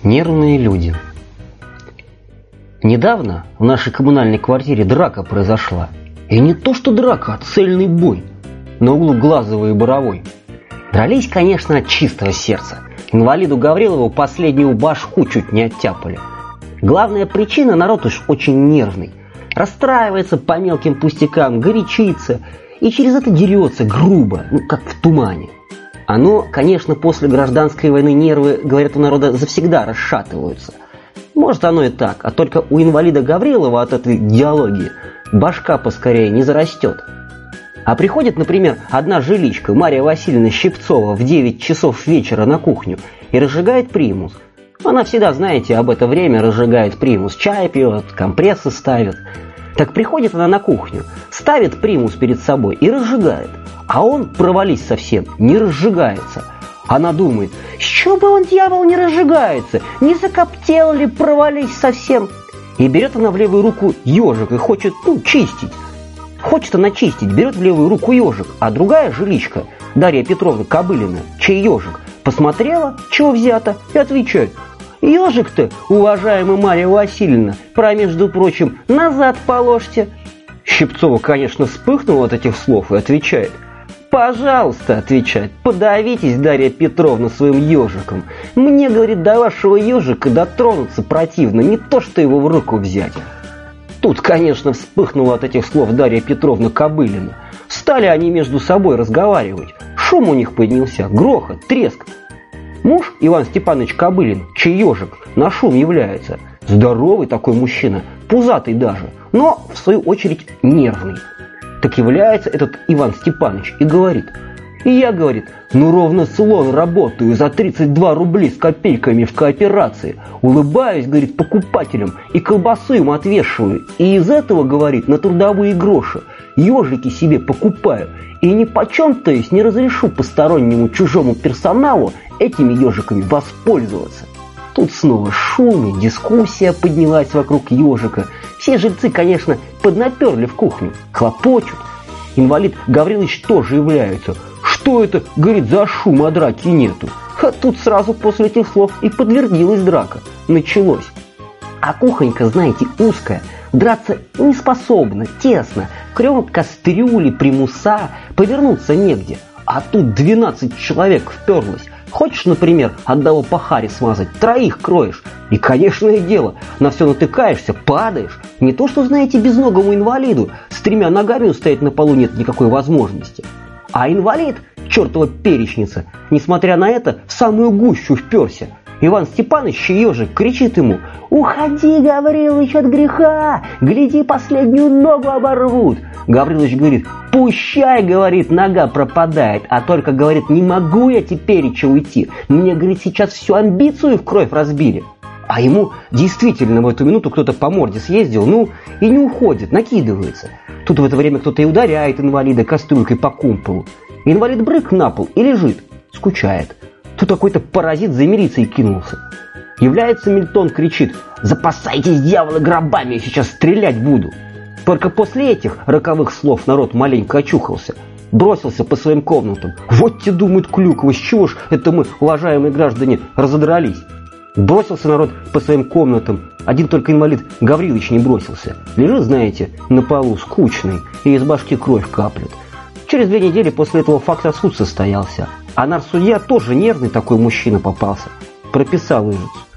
Нервные люди. Недавно в нашей коммунальной квартире драка произошла. И не то что драка, а цельный бой. На углу Глазовой и Боровой. Дрались, конечно, от чистого сердца. Инвалиду Гаврилову последнюю башку чуть не оттяпали. Главная причина — народ уж очень нервный. Расстраивается по мелким пустякам, горячится. И через это дерется грубо, как в тумане. Оно, конечно, после гражданской войны нервы, говорят, у народа завсегда расшатываются. Может, оно и так, а только у инвалида Гаврилова от этой идеологии башка поскорее не зарастет. А приходит, например, одна жиличка, Марья Васильевна Щипцова, в 9 часов вечера на кухню и разжигает примус. Она всегда, знаете, об это время разжигает примус, чай пьет, компрессы ставит. Так приходит она на кухню, ставит примус перед собой и разжигает. А он, провались совсем, не разжигается. Она думает, с чего бы он, дьявол, не разжигается? Не закоптел ли, провались совсем? И берет она в левую руку ежик и хочет, чистить. Хочет она чистить, берет в левую руку ежик. А другая жиличка, Дарья Петровна Кобылина, чей ежик, посмотрела, чего взято, и отвечает: ежик-то, уважаемая Марья Васильевна, между прочим, назад положьте. Щипцова, конечно, вспыхнула от этих слов и отвечает: пожалуйста, отвечает, подавитесь, Дарья Петровна, своим ежиком. Мне, говорит, до вашего ежика дотронуться противно, не то что его в руку взять. Тут, конечно, вспыхнула от этих слов Дарья Петровна Кобылина. Стали они между собой разговаривать. Шум у них поднялся, грохот, треск. Муж, Иван Степанович Кобылин, чей ежик, на шум является. Здоровый такой мужчина, пузатый даже, но, в свою очередь, нервный. Так является этот Иван Степанович и говорит: я, говорит, ровно слон работаю за 32 рубли с копейками в кооперации. Улыбаюсь, говорит, покупателям и колбасу им отвешиваю. И из этого, говорит, на трудовые гроши ежики себе покупаю. И ни почем, то есть, не разрешу постороннему чужому персоналу этими ежиками воспользоваться. Тут снова шум и дискуссия поднялась вокруг ежика. Все жильцы, конечно, поднаперли в кухню, хлопочут. Инвалид Гаврилович тоже является. Что это, говорит, за шум, а драки нету? А тут сразу после этих слов и подтвердилась драка. Началось. А кухонька, знаете, узкая, драться не способна, тесно. Кремят кастрюли, примуса, повернуться негде. А тут 12 человек вперлось. Хочешь, например, одного по харе смазать, 3 кроешь. И, конечное дело, на все натыкаешься, падаешь. Не то, что, знаете, безногому инвалиду с 3 ногами устоять на полу нет никакой возможности. А инвалид, чертова перечница, несмотря на это, в самую гущу вперся. Иван Степанович, ежик, кричит ему: уходи, Гаврилович, от греха, гляди, последнюю ногу оборвут. Гаврилович говорит: пущай, говорит, нога пропадает, а только, говорит, не могу я тепереча уйти. Мне, говорит, сейчас всю амбицию в кровь разбили. А ему действительно в эту минуту кто-то по морде съездил, и не уходит, накидывается. Тут в это время кто-то и ударяет инвалида кастрюлькой по кумполу. Инвалид брык на пол и лежит, скучает. Тут какой-то паразит за милицией кинулся. Является Мильтон, кричит: запасайтесь, дьяволы, гробами, я сейчас стрелять буду. Только после этих роковых слов народ маленько очухался. Бросился по своим комнатам. Вот те, думают, клюква, с чего ж это мы, уважаемые граждане, разодрались? Бросился народ по своим комнатам. Один только инвалид Гаврилович не бросился. Лежит, знаете, на полу, скучный, и из башки кровь каплет. Через 2 недели после этого факта суд состоялся. А нарсудья тоже нервный такой мужчина попался. Прописал ижицу.